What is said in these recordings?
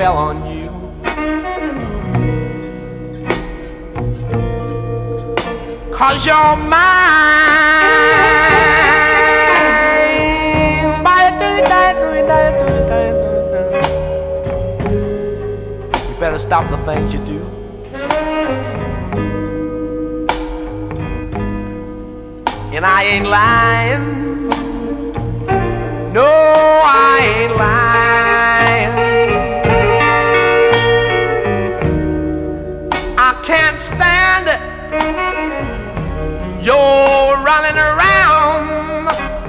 spell on you. Cause you're mine. You better stop the things you do. And I ain't lying. No, I ain't lying. I can't stand it. You're running around.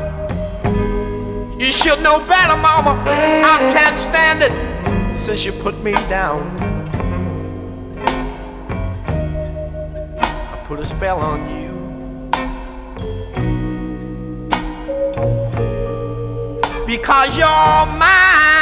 You should know better, mama. I can't stand it since you put me down. I put a spell on you. Because you're mine.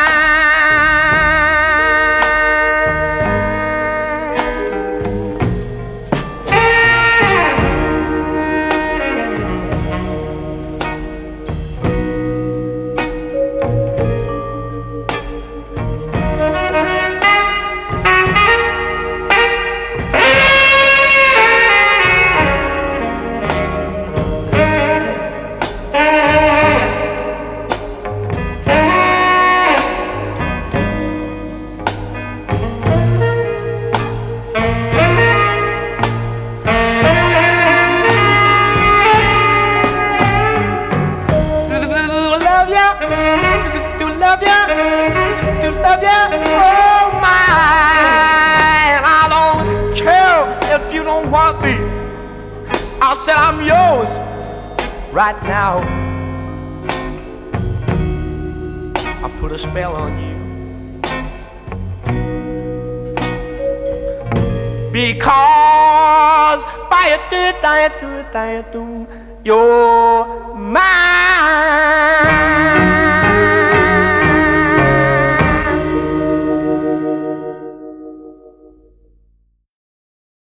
I said I'm yours right now. I put a spell on you. Because you're